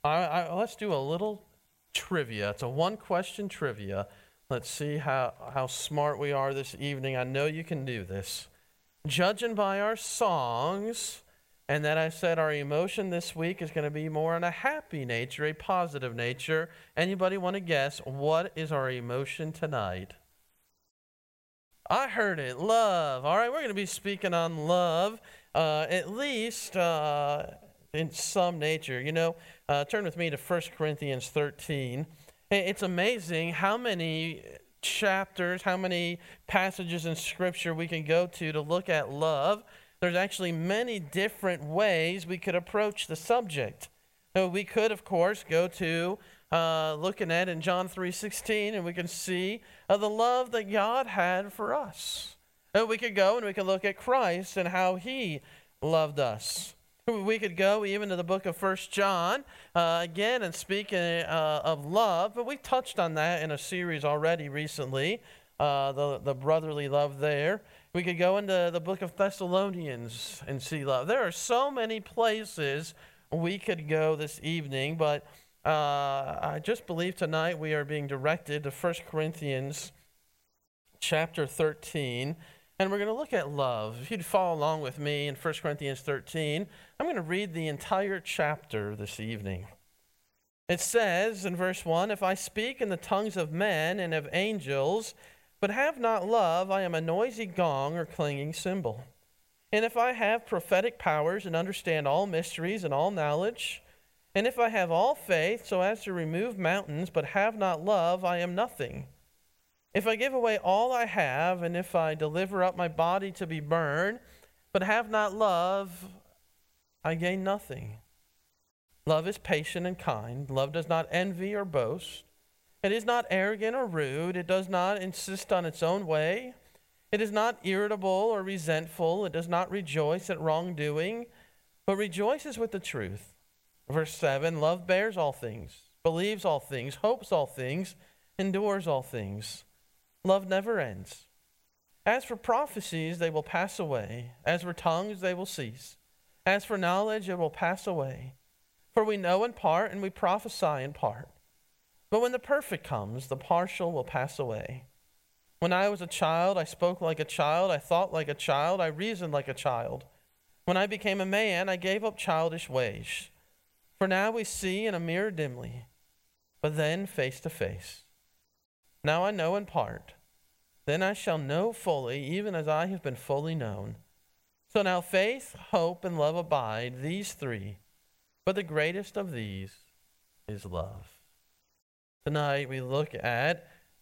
Let's do a little trivia. It's a one-question trivia. Let's see how smart we are this evening. I know you can do this. Judging by our songs, and then I said our emotion this week is going to be more on a happy nature, a positive nature. Anybody want to guess what is our emotion tonight? I heard it, love. All right, we're going to be speaking on love, at least in some nature. Turn with me to 1 Corinthians 13. It's amazing how many chapters, how many passages in Scripture we can go to look at love. There's actually many different ways we could approach the subject. We could, of course, go to looking at in John 3:16, and we can see the love that God had for us. We could go and we could look at Christ and how he loved us. We could go even to the book of 1 John, again, and speaking of love, but we touched on that in a series already recently, the brotherly love there. We could go into the book of Thessalonians and see love. There are so many places we could go this evening, but I just believe tonight we are being directed to 1 Corinthians chapter 13, and we're going to look at love. If you'd follow along with me in 1 Corinthians 13, I'm going to read the entire chapter this evening. It says in verse 1, "If I speak in the tongues of men and of angels, but have not love, I am a noisy gong or clanging cymbal. And if I have prophetic powers and understand all mysteries and all knowledge, and if I have all faith so as to remove mountains, but have not love, I am nothing. If I give away all I have, and if I deliver up my body to be burned, but have not love, I gain nothing. Love is patient and kind. Love does not envy or boast. It is not arrogant or rude. It does not insist on its own way. It is not irritable or resentful. It does not rejoice at wrongdoing, but rejoices with the truth." Verse 7, "Love bears all things, believes all things, hopes all things, endures all things. Love never ends. As for prophecies, they will pass away. As for tongues, they will cease. As for knowledge, it will pass away. For we know in part, and we prophesy in part. But when the perfect comes, the partial will pass away. When I was a child, I spoke like a child, I thought like a child, I reasoned like a child. When I became a man, I gave up childish ways. For now we see in a mirror dimly, but then face to face. Now I know in part, then I shall know fully, even as I have been fully known. So now faith, hope, and love abide, these three, but the greatest of these is love." Tonight we look at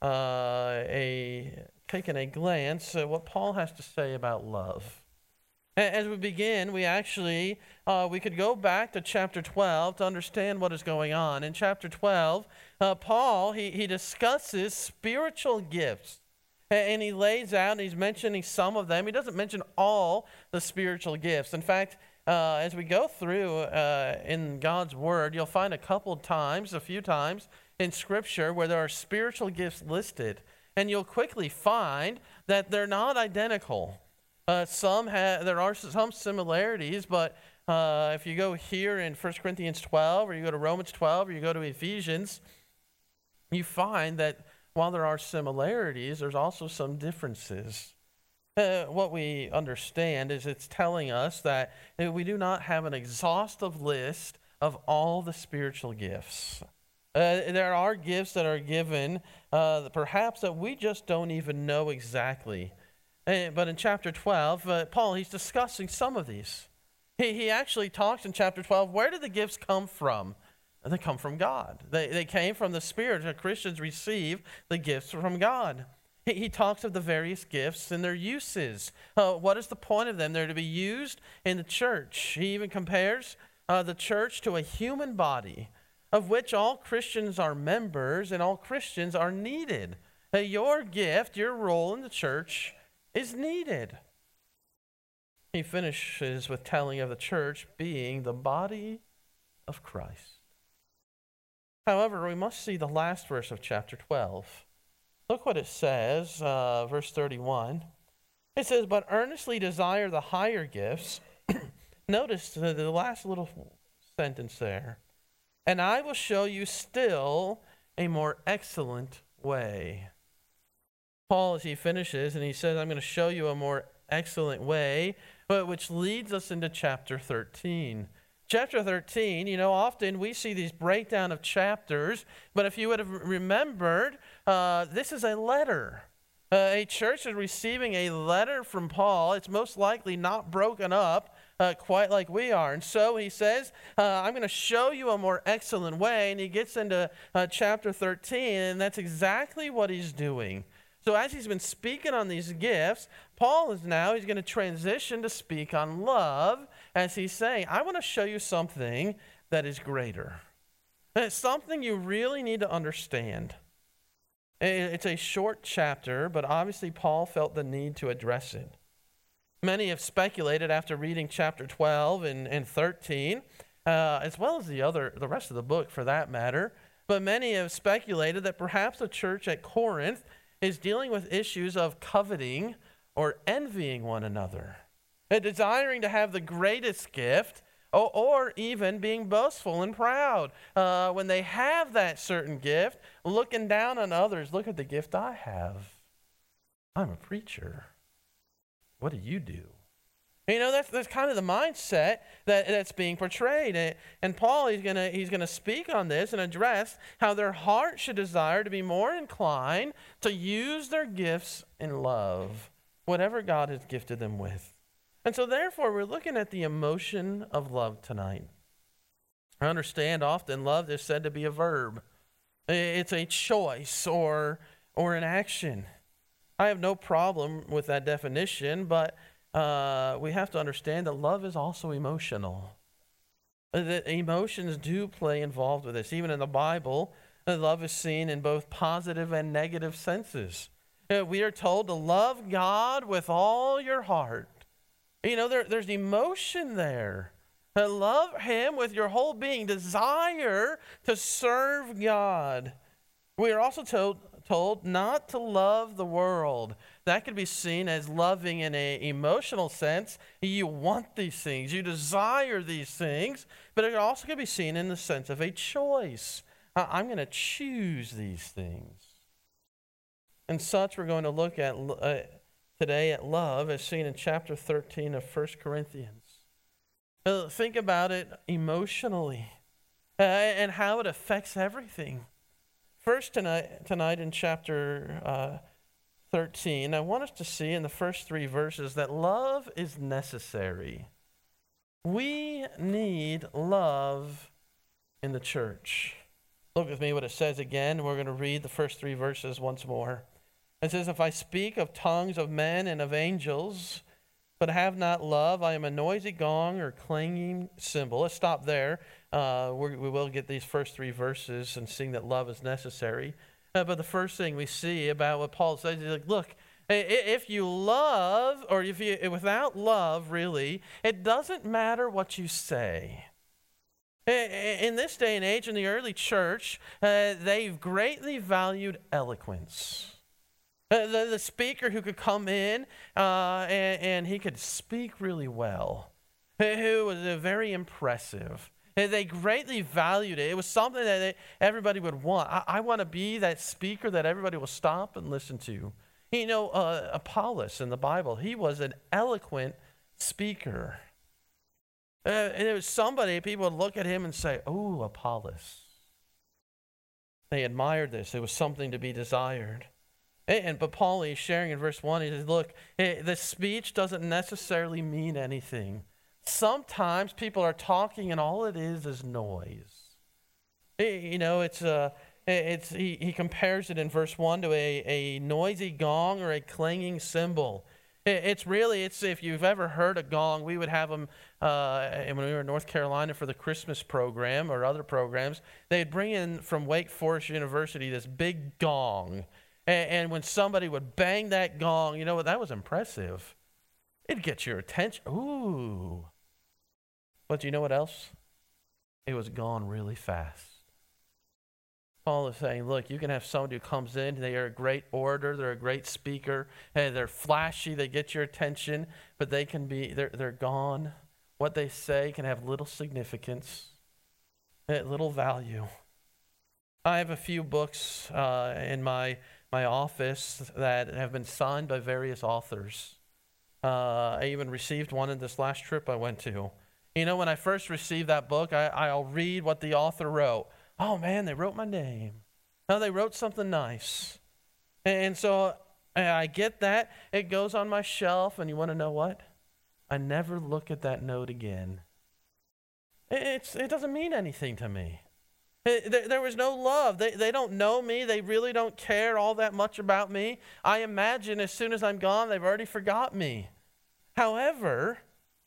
taking a glance at what Paul has to say about love. As we begin, we actually, we could go back to chapter 12 to understand what is going on. In chapter 12, Paul, he discusses spiritual gifts. And he lays out, and he's mentioning some of them. He doesn't mention all the spiritual gifts. In fact, as we go through in God's Word, you'll find a few times in Scripture where there are spiritual gifts listed. And you'll quickly find that they're not identical. There are some similarities, but if you go here in 1 Corinthians 12, or you go to Romans 12, or you go to Ephesians, you find that while there are similarities, there's also some differences. What we understand is it's telling us that we do not have an exhaustive list of all the spiritual gifts. There are gifts that are given, perhaps that we just don't even know exactly. But in chapter 12, Paul, he's discussing some of these. He actually talks in chapter 12, where did the gifts come from? They come from God. They came from the Spirit. Christians receive the gifts from God. He talks of the various gifts and their uses. What is the point of them? They're to be used in the church. He even compares the church to a human body, of which all Christians are members and all Christians are needed. Your gift, your role in the church is needed. He finishes with telling of the church being the body of Christ. However, we must see the last verse of chapter 12. Look what it says, verse 31. It says, "But earnestly desire the higher gifts." Notice the last little sentence there. and I will show you still a more excellent way. Paul, as he finishes, and he says, I'm going to show you a more excellent way, which leads us into chapter 13. Chapter 13, often we see these breakdown of chapters, but if you would have remembered, this is a letter. A church is receiving a letter from Paul. It's most likely not broken up quite like we are. And so he says, I'm going to show you a more excellent way. And he gets into chapter 13, and that's exactly what he's doing. So as he's been speaking on these gifts, Paul he's going to transition to speak on love, as he's saying, I want to show you something that is greater. And it's something you really need to understand. It's a short chapter, but obviously Paul felt the need to address it. Many have speculated after reading chapter 12 and 13, as well as the rest of the book for that matter, but many have speculated that perhaps the church at Corinth is dealing with issues of coveting or envying one another, desiring to have the greatest gift, or even being boastful and proud. When they have that certain gift, looking down on others, look at the gift I have. I'm a preacher. What do you do? That's kind of the mindset that's being portrayed. And Paul, he's gonna speak on this and address how their heart should desire to be more inclined to use their gifts in love, whatever God has gifted them with. And so therefore, we're looking at the emotion of love tonight. I understand often love is said to be a verb. It's a choice or an action. I have no problem with that definition, but we have to understand that love is also emotional. The emotions do play involved with this. Even in the Bible, love is seen in both positive and negative senses. We are told to love God with all your heart. There's emotion there. Love him with your whole being. Desire to serve God. We are also told not to love the world. That could be seen as loving in an emotional sense. You want these things. You desire these things. But it also could be seen in the sense of a choice. I'm going to choose these things. And such we're going to look at today at love as seen in chapter 13 of 1 Corinthians. Think about it emotionally and how it affects everything. First tonight in chapter 13, I want us to see in the first 3 verses that love is necessary. We need love in the church. Look with me what it says again. We're going to read the first 3 verses once more. It says, if I speak of tongues of men and of angels, but have not love, I am a noisy gong or clanging cymbal. Let's stop there. We will get these first 3 verses and seeing that love is necessary. But the first thing we see about what Paul says is like, look, if you love, or if you without love, really, it doesn't matter what you say. In this day and age, in the early church, they've greatly valued eloquence. The speaker who could come in and he could speak really well, who was very impressive. They greatly valued it. It was something that everybody would want. I want to be that speaker that everybody will stop and listen to. Apollos in the Bible, he was an eloquent speaker. And it was somebody, people would look at him and say, oh, Apollos. They admired this. It was something to be desired. But Paul is sharing in verse 1, he says, look, the speech doesn't necessarily mean anything. Sometimes people are talking and all it is noise. He compares it in verse 1 to a noisy gong or a clanging cymbal. It's if you've ever heard a gong, we would have them when we were in North Carolina for the Christmas program or other programs. They'd bring in from Wake Forest University this big gong. And when somebody would bang that gong, that was impressive. It'd get your attention. Ooh. But you know what else? It was gone really fast. Paul is saying, look, you can have somebody who comes in, they are a great orator, they're a great speaker, and they're flashy, they get your attention, but they're gone. What they say can have little significance. little value. I have a few books in my office that have been signed by various authors. I even received one in this last trip I went to. You know, when I first received that book, I'll read what the author wrote. Oh man, they wrote my name. No, they wrote something nice. And so I get that. It goes on my shelf, and you want to know what? I never look at that note again. It doesn't mean anything to me. There was no love. They don't know me. They really don't care all that much about me. I imagine as soon as I'm gone, they've already forgot me. However,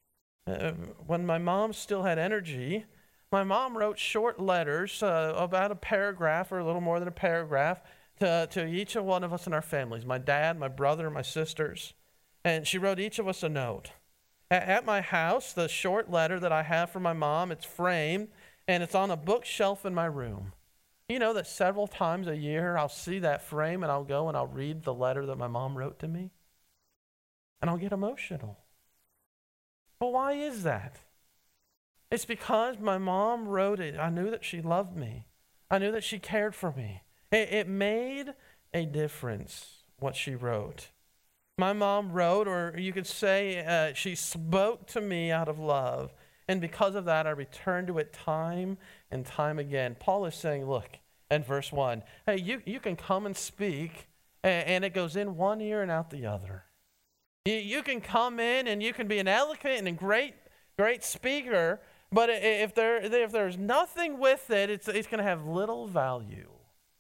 when my mom still had energy, my mom wrote short letters, about a paragraph or a little more than a paragraph, to each of one of us in our families, my dad, my brother, my sisters. And she wrote each of us a note. At my house, the short letter that I have from my mom, it's framed, and it's on a bookshelf in my room. You know that several times a year I'll see that frame, and I'll go and I'll read the letter that my mom wrote to me, and I'll get emotional. But why is that? It's because my mom wrote it. I knew that she loved me. I knew that she cared for me. It made a difference what she wrote. My mom wrote, or you could say she spoke to me out of love. And because of that, I return to it time and time again. Paul is saying, look, in verse 1, hey, you can come and speak, and it goes in one ear and out the other. You can come in and you can be an eloquent and great speaker, but if there's nothing with it, it's going to have little value.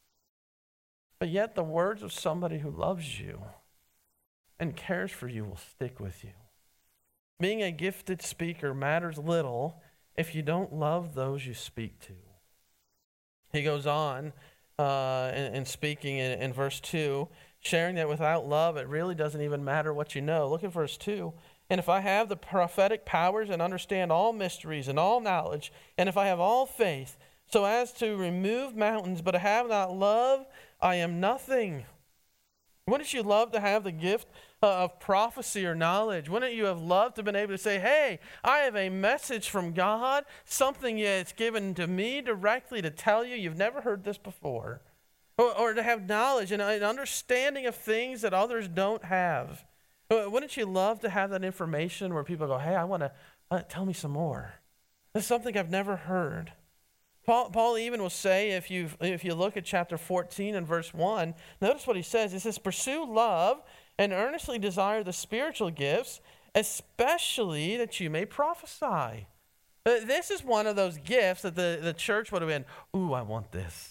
But yet the words of somebody who loves you and cares for you will stick with you. Being a gifted speaker matters little if you don't love those you speak to. He goes on in speaking in verse 2, sharing that without love, it really doesn't even matter what you know. Look at verse 2. And if I have the prophetic powers and understand all mysteries and all knowledge, and if I have all faith so as to remove mountains, but I have not love, I am nothing. Wouldn't you love to have the gift of prophecy or knowledge? Wouldn't you have loved to have been able to say, hey, I have a message from God, something that's given to me directly to tell you you've never heard this before? Or to have knowledge and an understanding of things that others don't have. Wouldn't you love to have that information where people go, hey, I want to, tell me some more. This is something I've never heard. Paul even will say, if you look at chapter 14 and verse 1, notice what he says. He says, pursue love and earnestly desire the spiritual gifts, especially that you may prophesy. This is one of those gifts that the church would have been, ooh, I want this.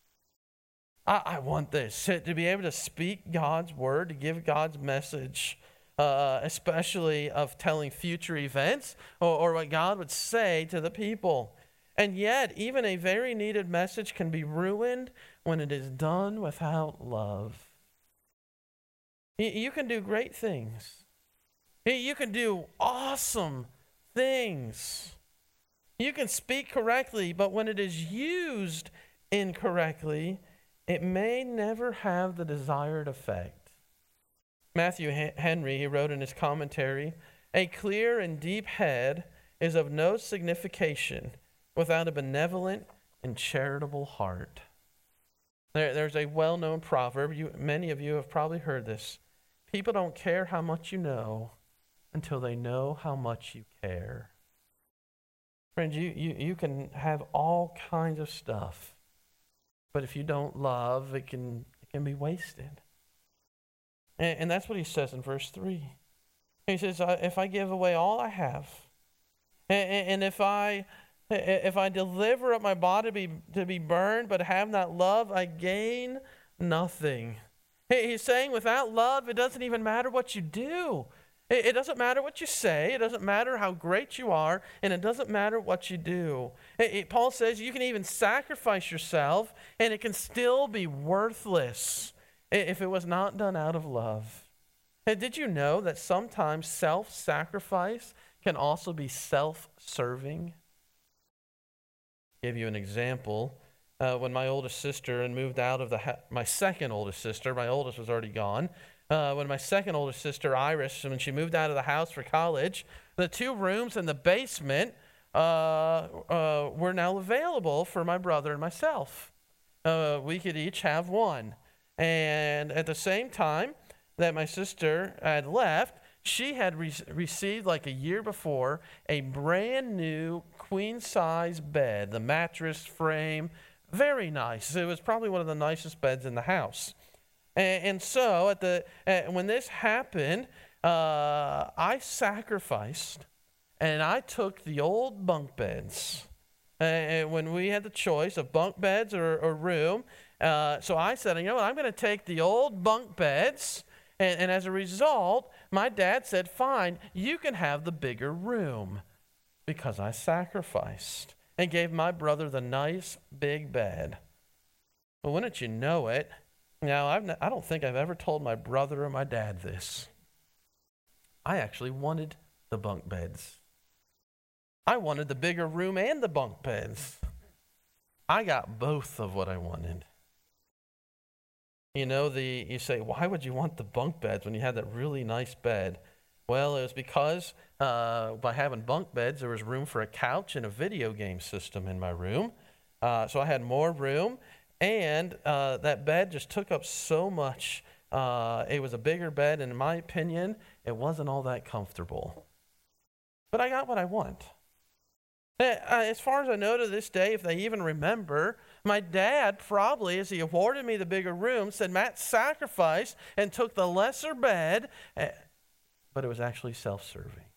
I want this, to be able to speak God's word, to give God's message, especially of telling future events or what God would say to the people. And yet, even a very needed message can be ruined when it is done without love. You can do great things. You can do awesome things. You can speak correctly, but when it is used incorrectly, it may never have the desired effect. Matthew Henry, he wrote in his commentary, a clear and deep head is of no signification without a benevolent and charitable heart. There's a well-known proverb. Many of you have probably heard this. People don't care how much you know until they know how much you care. Friends, you can have all kinds of stuff, but if you don't love, it can be wasted. And that's what he says in verse 3. He says, if I give away all I have, and if I deliver up my body to be burned, but have not love, I gain nothing. He's saying without love, it doesn't even matter what you do. It doesn't matter what you say. It doesn't matter how great you are. And it doesn't matter what you do. Paul says you can even sacrifice yourself, and it can still be worthless if it was not done out of love. Did you know that sometimes self-sacrifice can also be self-serving? Give you an example. When my oldest sister and moved out of my second oldest sister, my oldest was already gone. When my second oldest sister, Iris, when she moved out of the house for college, the 2 rooms in the basement were now available for my brother and myself. We could each have one. And at the same time that my sister had left, she had received, like a year before, a brand new queen-size bed, the mattress frame, very nice. It was probably one of the nicest beds in the house. And so when this happened, I sacrificed, and I took the old bunk beds. When we had the choice of bunk beds or room, so I said, you know what, I'm going to take the old bunk beds, and as a result, my dad said, fine, you can have the bigger room, because I sacrificed and gave my brother the nice big bed. Well, wouldn't you know it? Now, I don't think I've ever told my brother or my dad this. I actually wanted the bunk beds. I wanted the bigger room and the bunk beds. I got both of what I wanted. You know, you say, why would you want the bunk beds when you had that really nice bed? Well, it was because by having bunk beds, there was room for a couch and a video game system in my room. So I had more room, and that bed just took up so much. It was a bigger bed, and in my opinion, it wasn't all that comfortable. But I got what I want. As far as I know to this day, if they even remember, my dad probably, as he awarded me the bigger room, said, Matt sacrificed and took the lesser bed, but it was actually self-serving.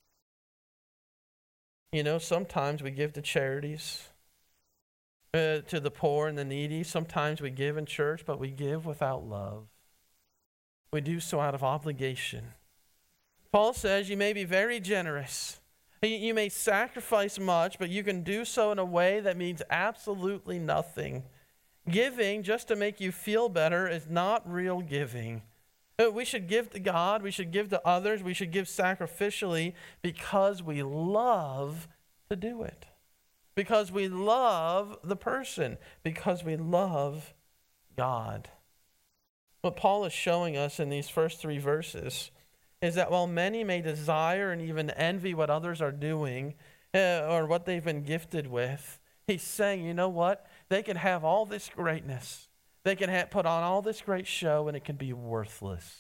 You know, sometimes we give to charities, to the poor and the needy. Sometimes we give in church, but we give without love. We do so out of obligation. Paul says you may be very generous. You may sacrifice much, but you can do so in a way that means absolutely nothing. Giving just to make you feel better is not real giving. We should give to God. We should give to others. We should give sacrificially because we love to do it. Because we love the person. Because we love God. What Paul is showing us in these first 3 verses is that while many may desire and even envy what others are doing or what they've been gifted with, he's saying, you know what? They can have all this greatness. They can put on all this great show, and it can be worthless.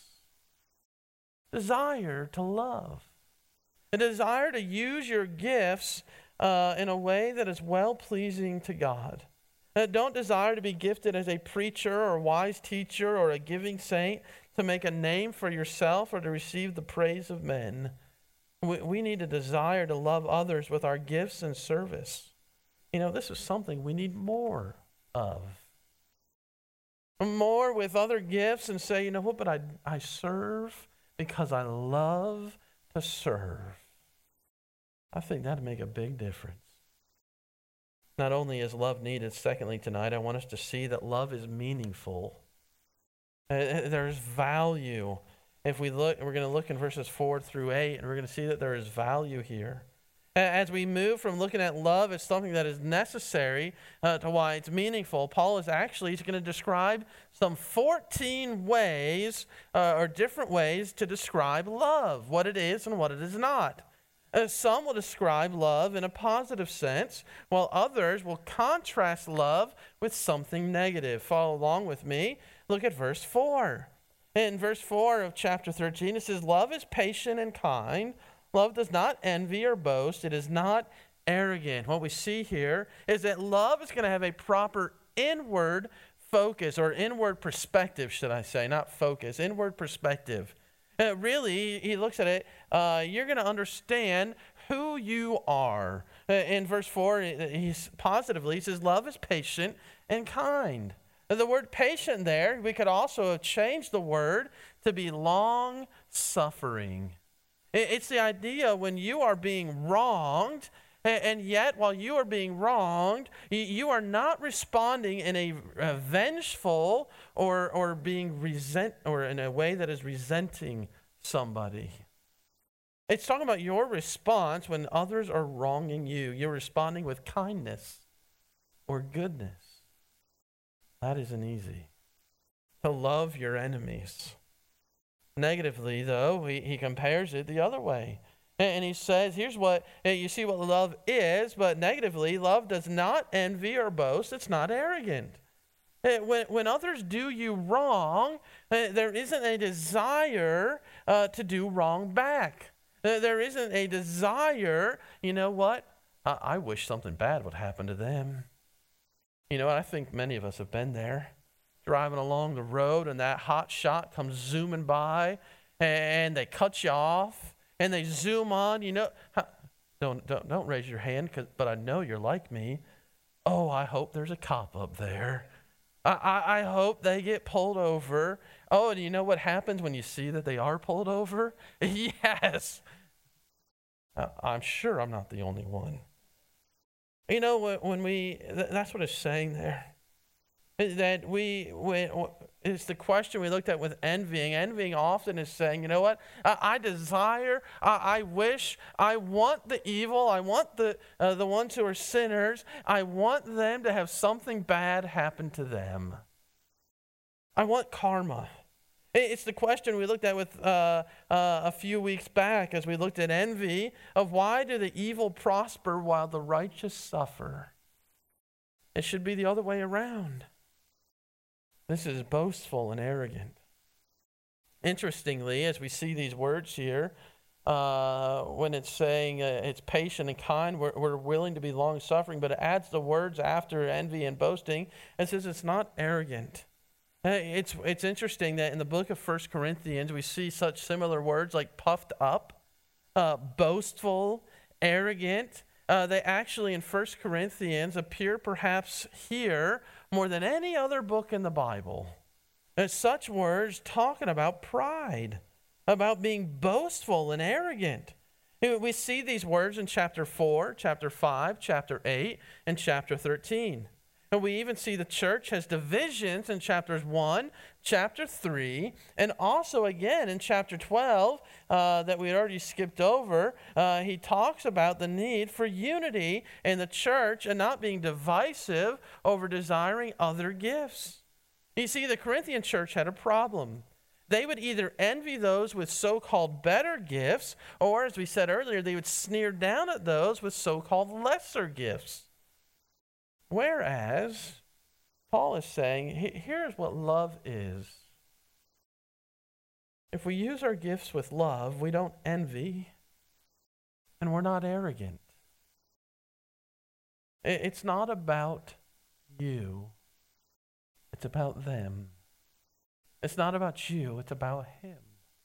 Desire to love. A desire to use your gifts in a way that is well-pleasing to God. Don't desire to be gifted as a preacher or wise teacher or a giving saint to make a name for yourself or to receive the praise of men. We need a desire to love others with our gifts and service. You know, this is something we need more of. More with other gifts and say, you know what, but I serve because I love to serve. I think that'd make a big difference. Not only is love needed, secondly, tonight, I want us to see that love is meaningful. There's value. If we look, we're going to look in verses 4 through 8, and we're going to see that there is value here. As we move from looking at love as something that is necessary to why it's meaningful, Paul is actually going to describe some 14 ways or different ways to describe love, what it is and what it is not. Some will describe love in a positive sense, while others will contrast love with something negative. Follow along with me. Look at verse 4. In verse 4 of chapter 13, it says, love is patient and kind. Love does not envy or boast. It is not arrogant. What we see here is that love is going to have a proper inward focus, or inward perspective, should I say, not focus, inward perspective. Really, he looks at it, you're going to understand who you are. In verse 4, he says, love is patient and kind. The word patient there, we could also have changed the word to be long-suffering. It's the idea when you are being wronged, and yet while you are being wronged, you are not responding in a vengeful or being or in a way that is resenting somebody. It's talking about your response when others are wronging you. You're responding with kindness or goodness. That isn't easy. To love your enemies. Negatively, though, he compares it the other way. And he says, here's what, you see what love is, but negatively, love does not envy or boast. It's not arrogant. When others do you wrong, there isn't a desire to do wrong back. There isn't a desire, you know what? I wish something bad would happen to them. You know what? I think many of us have been there. Driving along the road and that hot shot comes zooming by and they cut you off and they zoom on. You know, don't raise your hand, but I know you're like me. Oh, I hope there's a cop up there. I hope they get pulled over. Oh, do you know what happens when you see that they are pulled over? Yes. I'm sure I'm not the only one. You know, that's what it's saying there. That it's the question we looked at with envying. Envying often is saying, you know what? I desire, I wish, I want the evil. I want the ones who are sinners. I want them to have something bad happen to them. I want karma. It's the question we looked at with a few weeks back as we looked at envy of why do the evil prosper while the righteous suffer? It should be the other way around. This is boastful and arrogant. Interestingly, as we see these words here, when it's saying it's patient and kind, we're willing to be long-suffering, but it adds the words after envy and boasting. It says it's not arrogant. It's interesting that in the book of 1 Corinthians, we see such similar words like puffed up, boastful, arrogant. They actually in 1 Corinthians appear perhaps here more than any other book in the Bible. There's such words talking about pride, about being boastful and arrogant. We see these words in chapter 4, chapter 5, chapter 8, and chapter 13. And we even see the church has divisions in chapters 1, chapter 3, and also again in chapter 12 that we had already skipped over. He talks about the need for unity in the church and not being divisive over desiring other gifts. You see, the Corinthian church had a problem. They would either envy those with so-called better gifts, or as we said earlier, they would sneer down at those with so-called lesser gifts. Whereas, Paul is saying, here's what love is. If we use our gifts with love, we don't envy, and we're not arrogant. It's not about you. It's about them. It's not about you. It's about him.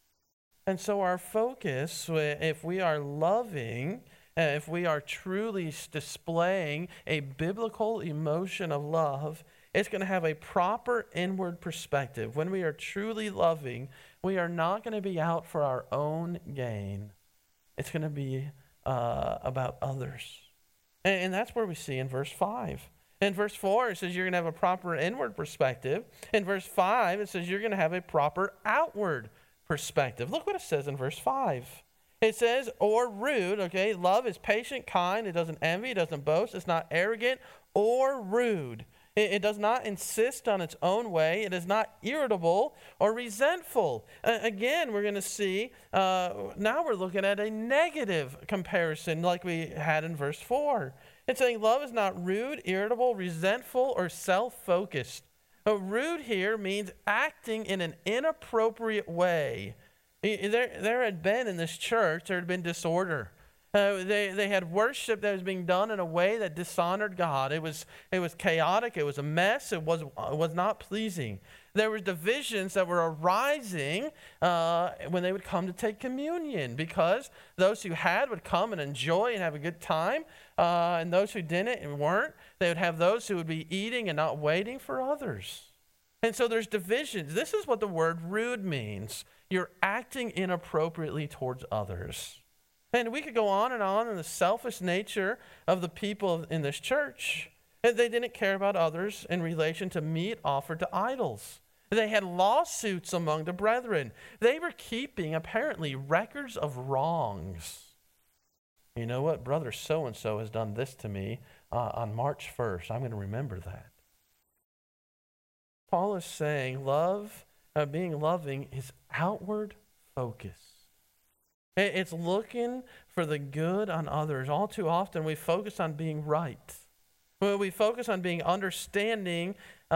And so our focus, if we are loving, if we are truly displaying a biblical emotion of love, it's going to have a proper inward perspective. When we are truly loving, we are not going to be out for our own gain. It's going to be about others. And that's where we see in verse 5. In verse 4, it says you're going to have a proper inward perspective. In verse 5, it says you're going to have a proper outward perspective. Look what it says in verse 5. It says, or rude, okay? Love is patient, kind. It doesn't envy. It doesn't boast. It's not arrogant or rude. It does not insist on its own way. It is not irritable or resentful. Again, we're going to see, now we're looking at a negative comparison like we had in verse 4. It's saying love is not rude, irritable, resentful, or self-focused. Rude here means acting in an inappropriate way. There had been in this church, there had been disorder. They had worship that was being done in a way that dishonored God. It was chaotic. It was a mess. It was not pleasing. There were divisions that were arising when they would come to take communion, because those who had would come and enjoy and have a good time, and those who didn't and weren't, they would have those who would be eating and not waiting for others. And so there's divisions. This is what the word rude means. You're acting inappropriately towards others. And we could go on in the selfish nature of the people in this church. They didn't care about others in relation to meat offered to idols. They had lawsuits among the brethren. They were keeping, apparently, records of wrongs. You know what? Brother so-and-so has done this to me on March 1st. I'm going to remember that. Paul is saying being loving is outward focus. It's looking for the good on others. All too often we focus on being right. We focus on being understanding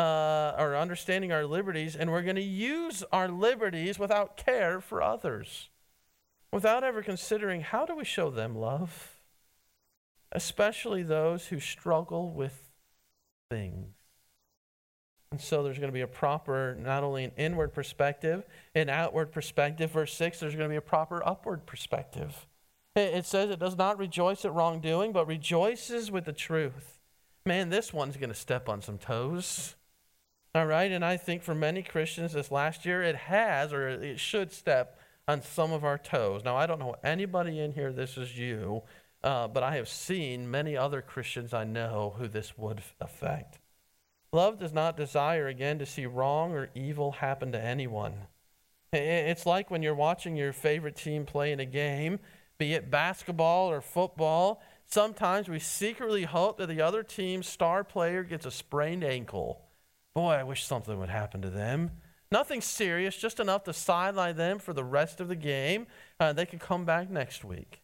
our liberties, and we're going to use our liberties without care for others, without ever considering how do we show them love, especially those who struggle with things. And so there's going to be a proper, not only an inward perspective, an outward perspective. Verse 6, there's going to be a proper upward perspective. It says it does not rejoice at wrongdoing, but rejoices with the truth. Man, this one's going to step on some toes. All right, and I think for many Christians this last year, it has, or it should step on some of our toes. Now, I don't know anybody in here, this is you, but I have seen many other Christians I know who this would affect. Love does not desire, again, to see wrong or evil happen to anyone. It's like when you're watching your favorite team play in a game, be it basketball or football. Sometimes we secretly hope that the other team's star player gets a sprained ankle. Boy, I wish something would happen to them. Nothing serious, just enough to sideline them for the rest of the game. They could come back next week.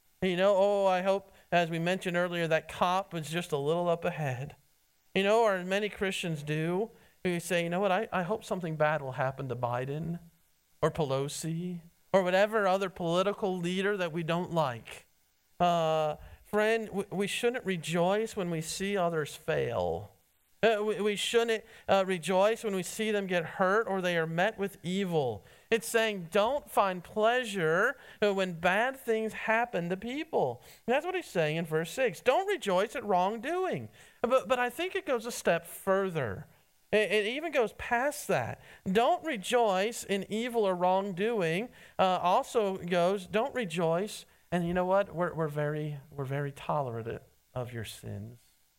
I hope, as we mentioned earlier, that cop was just a little up ahead. Or many Christians do, who say, I hope something bad will happen to Biden or Pelosi or whatever other political leader that we don't like. Friend, we shouldn't rejoice when we see others fail. We shouldn't rejoice when we see them get hurt or they are met with evil. It's saying don't find pleasure when bad things happen to people. And that's what he's saying in verse 6. Don't rejoice at wrongdoing. But I think it goes a step further. It even goes past that. Don't rejoice in evil or wrongdoing. Also goes, don't rejoice. And you know what? We're very tolerant of your sins.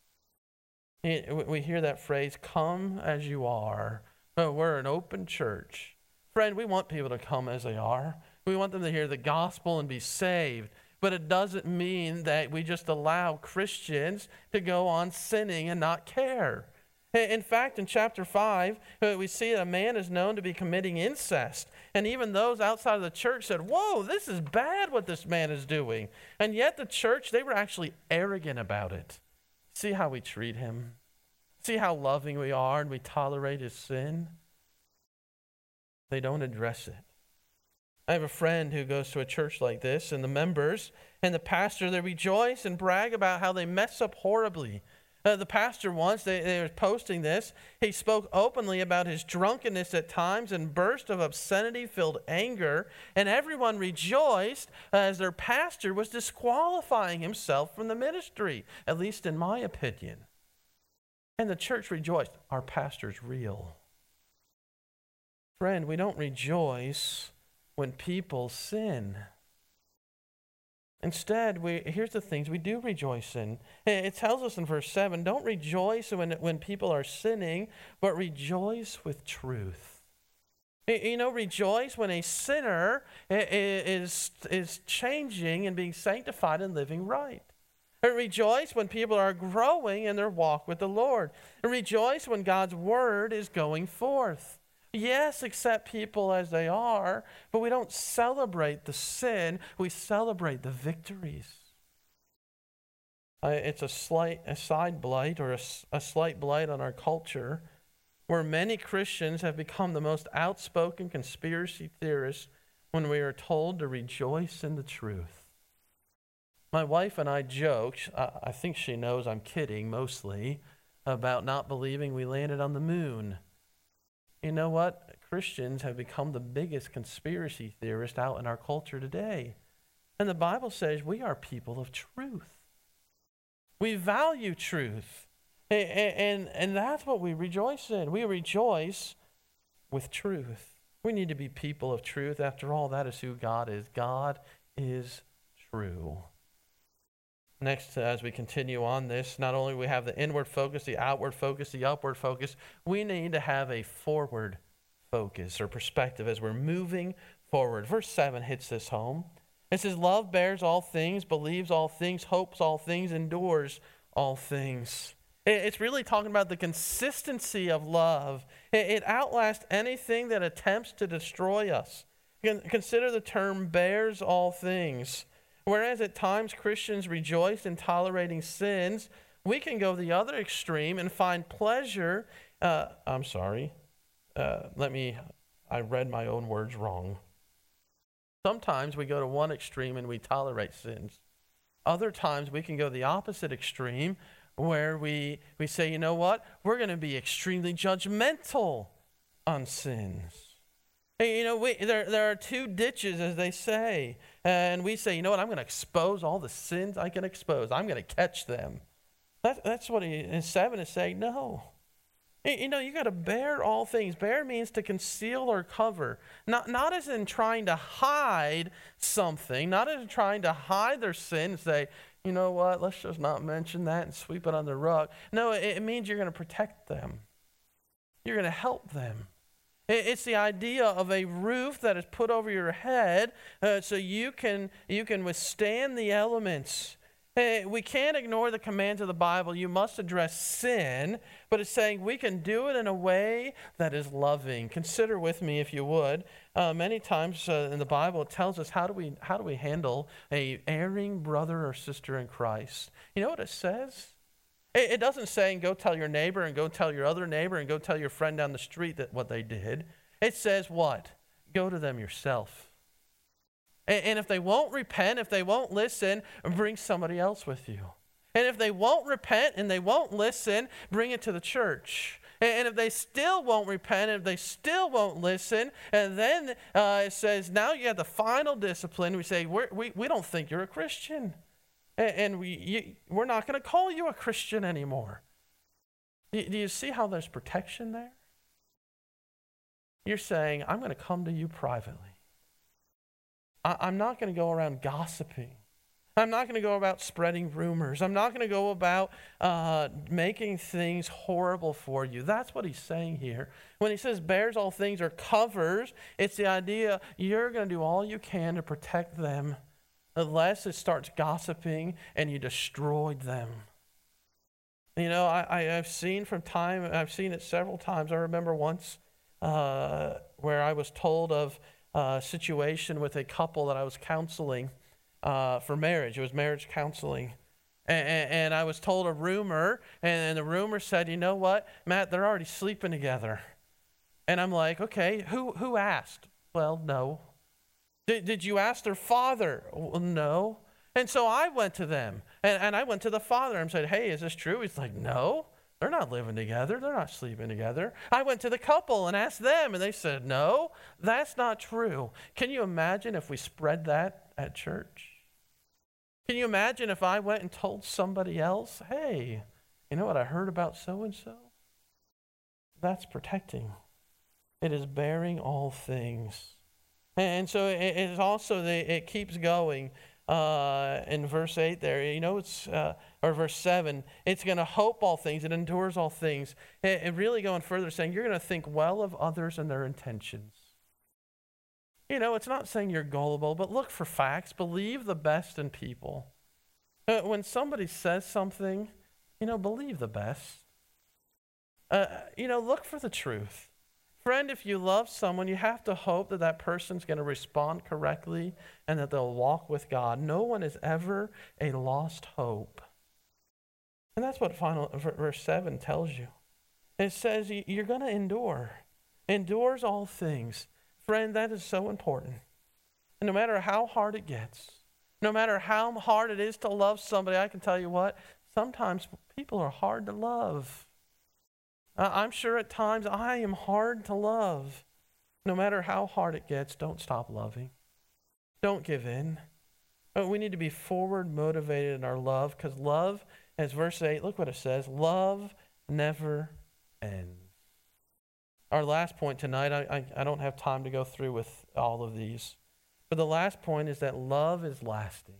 We hear that phrase, come as you are. We're an open church. Friend, we want people to come as they are. We want them to hear the gospel and be saved. But it doesn't mean that we just allow Christians to go on sinning and not care. In fact, in chapter 5, we see that a man is known to be committing incest. And even those outside of the church said, whoa, this is bad what this man is doing. And yet the church, they were actually arrogant about it. See how we treat him. See how loving we are and we tolerate his sin. They don't address it. I have a friend who goes to a church like this, and the members and the pastor, they rejoice and brag about how they mess up horribly. The pastor once, they were posting this, he spoke openly about his drunkenness at times and burst of obscenity-filled anger, and everyone rejoiced as their pastor was disqualifying himself from the ministry, at least in my opinion. And the church rejoiced, our pastor's real. Friend, we don't rejoice when people sin. Instead, here's the things we do rejoice in. It tells us in verse 7, don't rejoice when people are sinning, but rejoice with truth. Rejoice when a sinner is changing and being sanctified and living right. Rejoice when people are growing in their walk with the Lord. Rejoice when God's word is going forth. Yes, accept people as they are, but we don't celebrate the sin. We celebrate the victories. It's a side blight or a slight blight on our culture where many Christians have become the most outspoken conspiracy theorists when we are told to rejoice in the truth. My wife and I joke, I think she knows I'm kidding mostly, about not believing we landed on the moon. You know what? Christians have become the biggest conspiracy theorists out in our culture today. And the Bible says we are people of truth. We value truth. And that's what we rejoice in. We rejoice with truth. We need to be people of truth. After all, that is who God is. God is true. Next, as we continue on this, not only we have the inward focus, the outward focus, the upward focus, we need to have a forward focus or perspective as we're moving forward. Verse 7 hits this home. It says, love bears all things, believes all things, hopes all things, endures all things. It's really talking about the consistency of love. It outlasts anything that attempts to destroy us. Consider the term bears all things. Whereas at times Christians rejoice in tolerating sins, we can go the other extreme and find pleasure. I read my own words wrong. Sometimes we go to one extreme and we tolerate sins. Other times we can go the opposite extreme where we say, you know what? We're going to be extremely judgmental on sins. Hey, you know, there are two ditches, as they say. And we say, you know what? I'm going to expose all the sins I can expose. I'm going to catch them. That's what in 7 is saying. No. You know, you got to bear all things. Bear means to conceal or cover. Not as in trying to hide something. Not as in trying to hide their sin and say, you know what, let's just not mention that and sweep it under the rug. No, it means you're going to protect them. You're going to help them. It's the idea of a roof that is put over your head so you can withstand the elements. We can't ignore the commands of the Bible. You must address sin, but it's saying we can do it in a way that is loving. Consider with me, if you would. Many times in the Bible, it tells us how do we handle a erring brother or sister in Christ. You know what it says? It doesn't say, go tell your neighbor and go tell your other neighbor and go tell your friend down the street that what they did. It says what? Go to them yourself. And if they won't repent, if they won't listen, bring somebody else with you. And if they won't repent and they won't listen, bring it to the church. And if they still won't repent, if they still won't listen, and then it says, now you have the final discipline. We say, we don't think you're a Christian. And we're not going to call you a Christian anymore. Do you see how there's protection there? You're saying, I'm going to come to you privately. I'm not going to go around gossiping. I'm not going to go about spreading rumors. I'm not going to go about making things horrible for you. That's what he's saying here. When he says bears all things or covers, it's the idea you're going to do all you can to protect them unless it starts gossiping and you destroyed them. You know, I've seen it several times. I remember once where I was told of situation with a couple that I was counseling for marriage. It was marriage counseling. And I was told a rumor, and the rumor said, you know what, Matt, they're already sleeping together. And I'm like, okay, who asked? Well, no. Did you ask their father? Well, no. And so I went to them, and I went to the father and said, hey, is this true? He's like, no. They're not living together. They're not sleeping together. I went to the couple and asked them, and they said, no, that's not true. Can you imagine if we spread that at church? Can you imagine if I went and told somebody else, hey, you know what I heard about so-and-so? That's protecting. It is bearing all things. And so it is also, it keeps going. In verse 8 there, you know, or verse 7, it's going to hope all things, it endures all things. It really going further, saying you're going to think well of others and their intentions. You know, it's not saying you're gullible, but look for facts. Believe the best in people. When somebody says something, you know, believe the best. You know, look for the truth. Friend, if you love someone, you have to hope that that person's going to respond correctly and that they'll walk with God. No one is ever a lost hope. And that's what verse 7 tells you. It says you're going to endure. Endures all things. Friend, that is so important. And no matter how hard it gets, no matter how hard it is to love somebody, I can tell you what, sometimes people are hard to love. I'm sure at times I am hard to love. No matter how hard it gets, don't stop loving. Don't give in. We need to be forward motivated in our love, because love, as verse 8, look what it says, love never ends. Our last point tonight, I don't have time to go through with all of these, but the last point is that love is lasting.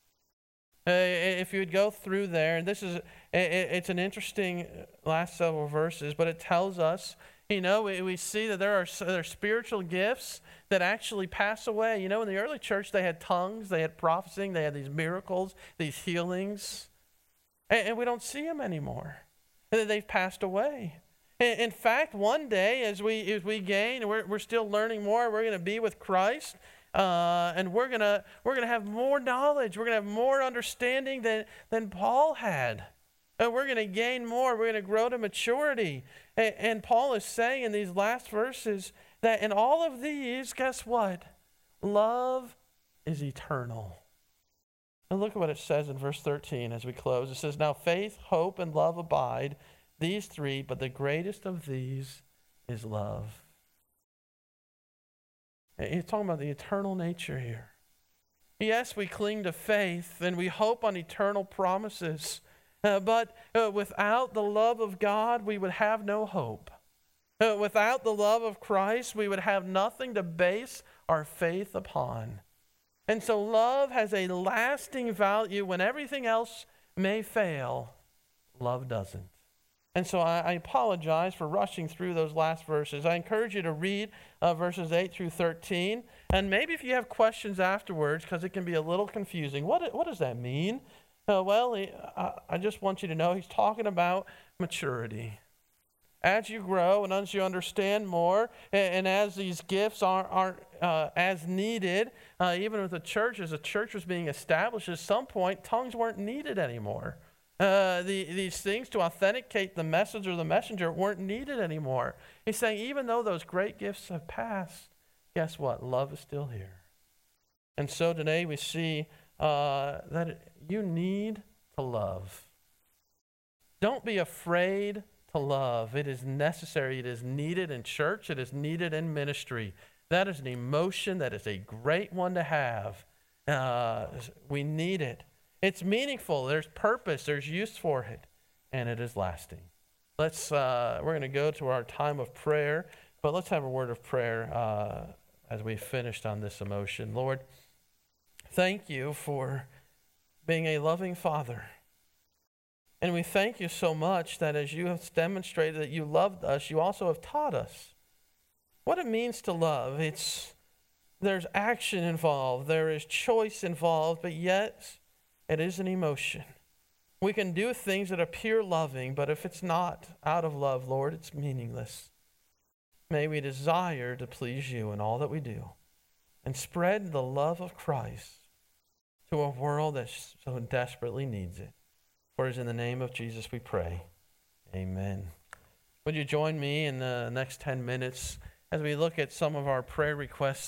If you would go through there, and it's an interesting last several verses, but it tells us, you know, we see that there are spiritual gifts that actually pass away. You know, in the early church, they had tongues, they had prophesying, they had these miracles, these healings, and we don't see them anymore. They've passed away. In fact, one day as we gain, we're still learning more. We're going to be with Christ, and we're gonna have more knowledge. We're gonna have more understanding than Paul had. And we're going to gain more. We're going to grow to maturity. And Paul is saying in these last verses that in all of these, guess what? Love is eternal. And look at what it says in verse 13 as we close. It says, now faith, hope, and love abide, these three, but the greatest of these is love. And he's talking about the eternal nature here. Yes, we cling to faith and we hope on eternal promises. But without the love of God, we would have no hope. Without the love of Christ, we would have nothing to base our faith upon. And so love has a lasting value when everything else may fail. Love doesn't. And so I apologize for rushing through those last verses. I encourage you to read verses 8 through 13. And maybe if you have questions afterwards, because it can be a little confusing. What does that mean? I just want you to know he's talking about maturity. As you grow and as you understand more, and as these gifts aren't as needed, even with the church, as the church was being established, at some point, tongues weren't needed anymore. These things to authenticate the message or the messenger weren't needed anymore. He's saying even though those great gifts have passed, guess what? Love is still here. And so today we see that you need to love. Don't be afraid to love. It is necessary. It is needed in church. It is needed in ministry. That is an emotion that is a great one to have. We need it. It's meaningful. There's purpose. There's use for it. And it is lasting. We're going to go to our time of prayer, but let's have a word of prayer as we finished on this emotion. Lord, thank you for being a loving Father. And we thank you so much that as you have demonstrated that you loved us, you also have taught us what it means to love. There's action involved, there is choice involved, but yet it is an emotion. We can do things that appear loving, but if it's not out of love, Lord, it's meaningless. May we desire to please you in all that we do and spread the love of Christ to a world that so desperately needs it. For it is in the name of Jesus we pray. Amen. Would you join me in the next 10 minutes as we look at some of our prayer requests